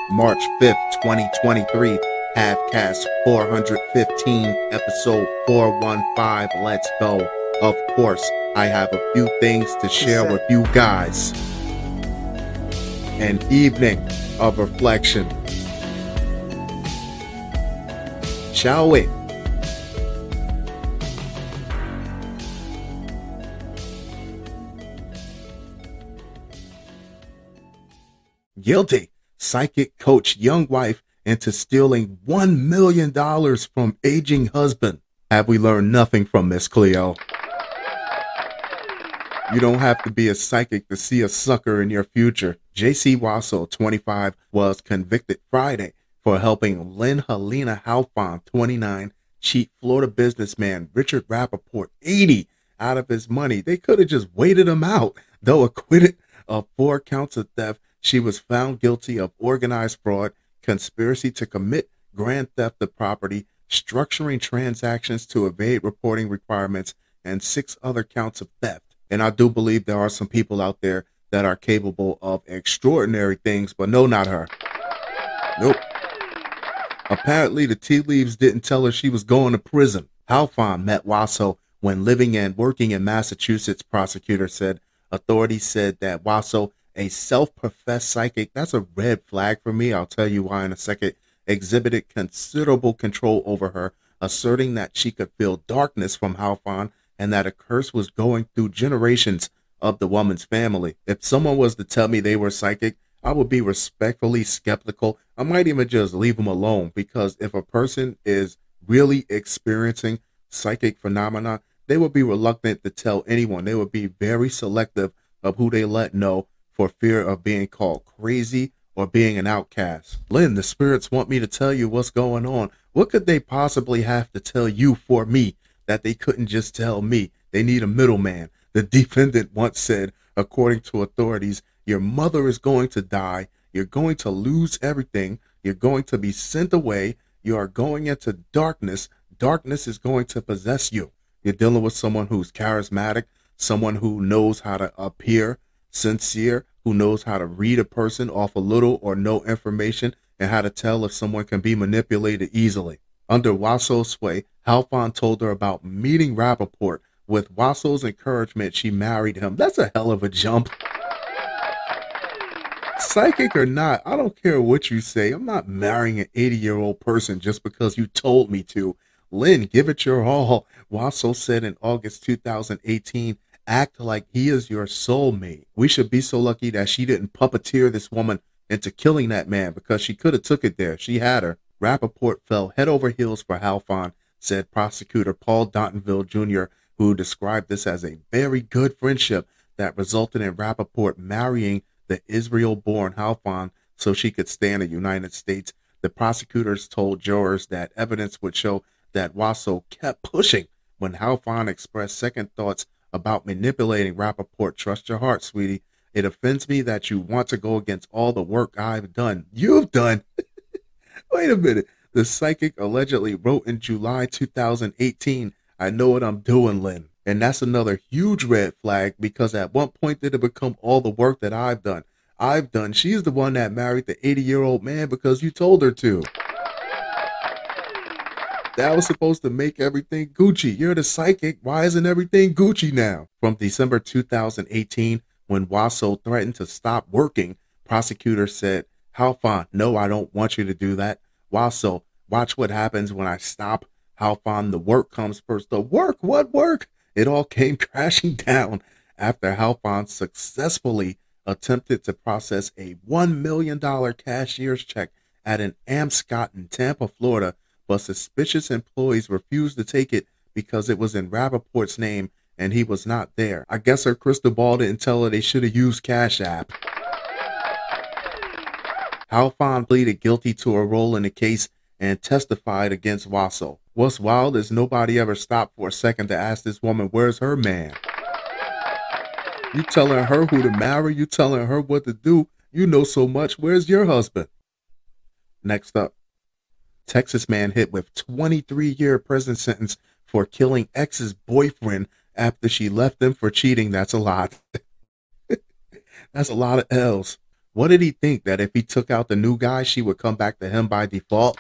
March 5th, 2023, Halfcast 415, episode 415. Let's go. Of course, I have a few things to share with you guys. An evening of reflection. Shall we? Guilty. Psychic coach young wife into stealing $1 million from aging husband. Have we learned nothing from Miss Cleo? You don't have to be a psychic to see a sucker in your future. J.C. Wasso, 25, was convicted Friday for helping Lynn Helena Halfon, 29, cheat Florida businessman Richard Rappaport, 80, out of his money. They could have just waited him out. Though acquitted of 4 counts of theft, she was found guilty of organized fraud, conspiracy to commit grand theft of property, structuring transactions to evade reporting requirements, and 6 other counts of theft. And I do believe there are some people out there that are capable of extraordinary things, but no, not her. Nope. Apparently, the tea leaves didn't tell her she was going to prison. Halfon met Wasso when living and working in Massachusetts, prosecutor said. Authorities said that Wasso, a self-professed psychic, that's a red flag for me. I'll tell you why in a second, exhibited considerable control over her, asserting that she could feel darkness from Halfon and that a curse was going through generations of the woman's family. If someone was to tell me they were psychic, I would be respectfully skeptical. I might even just leave them alone, because if a person is really experiencing psychic phenomena, they would be reluctant to tell anyone. They would be very selective of who they let know for fear of being called crazy or being an outcast. Lynn, the spirits want me to tell you what's going on. What could they possibly have to tell you for me that they couldn't just tell me? They need a middleman. The defendant once said, according to authorities, your mother is going to die. You're going to lose everything. You're going to be sent away. You are going into darkness. Darkness is going to possess you. You're dealing with someone who's charismatic, someone who knows how to appear sincere, who knows how to read a person off a little or no information, and how to tell if someone can be manipulated easily. Under Wasso's sway, Halfon told her about meeting Rappaport. With Wasso's encouragement, she married him. That's a hell of a jump. Psychic or not, I don't care what you say. I'm not marrying an 80-year-old person just because you told me to. Lynn, give it your all. Wasso said in August 2018, act like he is your soulmate. We should be so lucky that she didn't puppeteer this woman into killing that man, because she could have took it there. She had her. Rappaport fell head over heels for Halfon, said prosecutor Paul Dontonville Jr., who described this as a very good friendship that resulted in Rappaport marrying the Israel-born Halfon so she could stay in the United States. The prosecutors told jurors that evidence would show that Wasso kept pushing when Halfon expressed second thoughts about manipulating Rappaport. Trust your heart, sweetie. It offends me that you want to go against all the work I've done. You've done? Wait a minute. The psychic allegedly wrote in July 2018, I know what I'm doing, Lynn. And that's another huge red flag, because at one point did it become all the work that I've done? She's the one that married the 80-year-old man because you told her to. That was supposed to make everything Gucci. You're the psychic. Why isn't everything Gucci now? From December 2018, when Wasso threatened to stop working, prosecutors said, Halfon, no, I don't want you to do that. Wasso, watch what happens when I stop. Halfon, the work comes first. The work? What work? It all came crashing down after Halfon successfully attempted to process a $1 million cashier's check at an Amscot in Tampa, Florida, but suspicious employees refused to take it because it was in Rappaport's name and he was not there. I guess her crystal ball didn't tell her they should have used Cash App. Halfon pleaded guilty to a role in the case and testified against Wasso. What's wild is nobody ever stopped for a second to ask this woman, where's her man? You telling her who to marry, you telling her what to do. You know so much. Where's your husband? Next up. Texas man hit with 23-year prison sentence for killing ex's boyfriend after she left him for cheating. That's a lot. That's a lot of L's. What did he think, that if he took out the new guy, she would come back to him by default?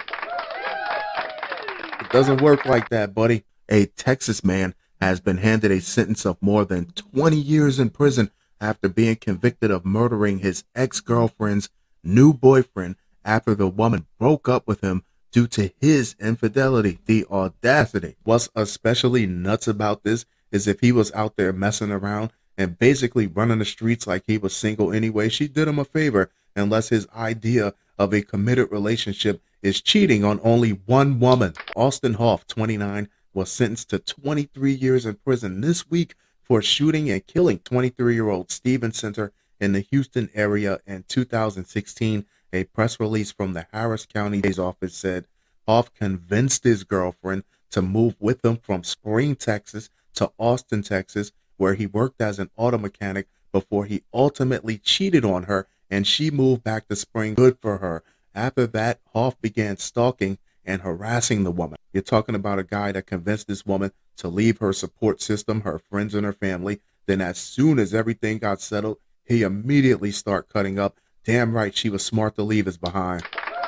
It doesn't work like that, buddy. A Texas man has been handed a sentence of more than 20 years in prison after being convicted of murdering his ex-girlfriend's new boyfriend after the woman broke up with him due to his infidelity. The audacity. What's especially nuts about this is if he was out there messing around and basically running the streets like he was single anyway, she did him a favor, unless his idea of a committed relationship is cheating on only one woman. Austin Hoff, 29, was sentenced to 23 years in prison this week for shooting and killing 23-year-old Steven Center in the Houston area in 2016. A press release from the Harris County DA's office said Hoff convinced his girlfriend to move with him from Spring, Texas to Austin, Texas, where he worked as an auto mechanic before he ultimately cheated on her and she moved back to Spring. Good for her. After that, Hoff began stalking and harassing the woman. You're talking about a guy that convinced this woman to leave her support system, her friends and her family. Then as soon as everything got settled, he immediately started cutting up. Damn right, she was smart to leave us behind.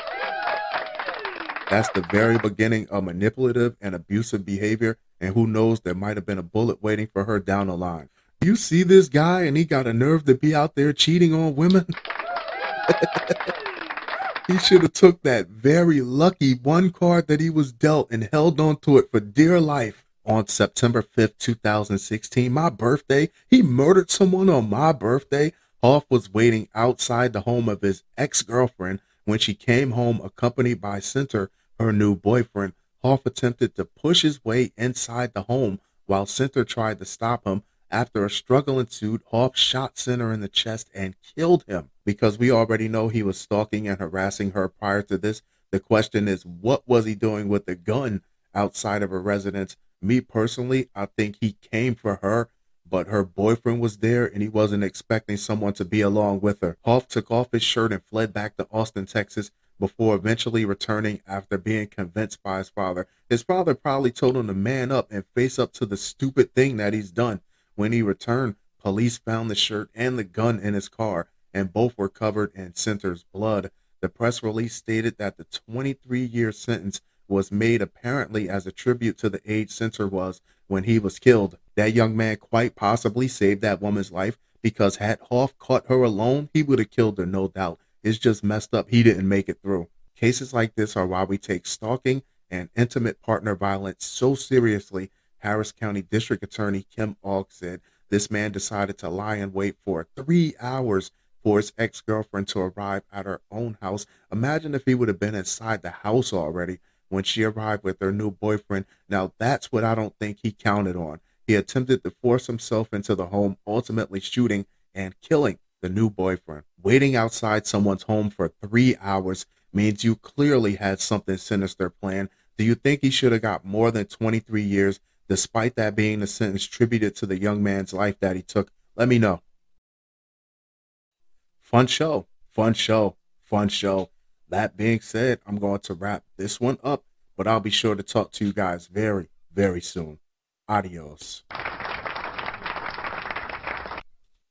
That's the very beginning of manipulative and abusive behavior, and who knows, there might have been a bullet waiting for her down the line. You see this guy, and he got a nerve to be out there cheating on women? He should have took that very lucky one card that he was dealt and held on to it for dear life. On September 5th, 2016, my birthday, he murdered someone on my birthday. Hoff was waiting outside the home of his ex-girlfriend when she came home accompanied by Center, her new boyfriend. Hoff attempted to push his way inside the home while Center tried to stop him. After a struggle ensued, Hoff shot Center in the chest and killed him. Because we already know he was stalking and harassing her prior to this, the question is, what was he doing with the gun outside of her residence? Me personally, I think he came for her, but her boyfriend was there and he wasn't expecting someone to be along with her. Hoff took off his shirt and fled back to Austin, Texas, before eventually returning after being convinced by his father. His father probably told him to man up and face up to the stupid thing that he's done. When he returned, police found the shirt and the gun in his car, and both were covered in Center's blood. The press release stated that the 23-year sentence was made apparently as a tribute to the age Center was when he was killed. That young man quite possibly saved that woman's life, because had Hoff caught her alone, he would have killed her, no doubt. It's just messed up he didn't make it through. Cases like this are why we take stalking and intimate partner violence so seriously. Harris County District Attorney Kim Ogg said this man decided to lie in wait for 3 hours for his ex-girlfriend to arrive at her own house. Imagine if he would have been inside the house already when she arrived with her new boyfriend. Now that's what I don't think he counted on. He attempted to force himself into the home, ultimately shooting and killing the new boyfriend. Waiting outside someone's home for 3 hours means you clearly had something sinister planned. Do you think he should have got more than 23 years, despite that being the sentence tributed to the young man's life that he took? Let me know. Fun show, fun show, fun show. That being said, I'm going to wrap this one up, but I'll be sure to talk to you guys very, very soon. Adios.